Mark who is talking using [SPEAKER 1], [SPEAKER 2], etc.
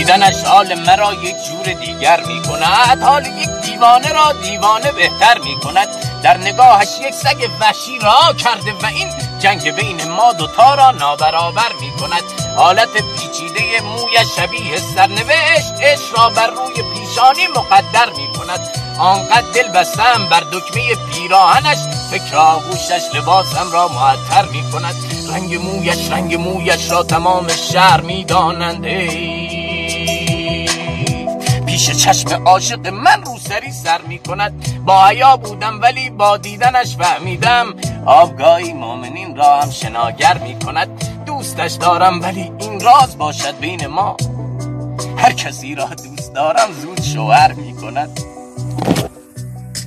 [SPEAKER 1] دیدنش حال مرا یک جور دیگر می کند، حال یک دیوانه را دیوانه بهتر می کند. در نگاهش یک سگ وحشی را کرده و این جنگ بین ما دوتا را نابرابر می کند. حالت پیچیده مویش شبیه سرنوشت، عشق را بر روی پیشانی مقدر می کند. آنقدر دل بستم بر دکمه پیراهنش، فکر آغوشش لباسم را معطر می کند. رنگ مویش را تمام شهر می دانند، پیش چشم عاشق من روسری سر می کند. با حیا بودم ولی با دیدنش فهمیدم، آبگاهی مؤمنین را هم شناگر می کند. دوستش دارم ولی این راز باشد بین ما، هر کسی را دوست دارم زود شوهر می کند.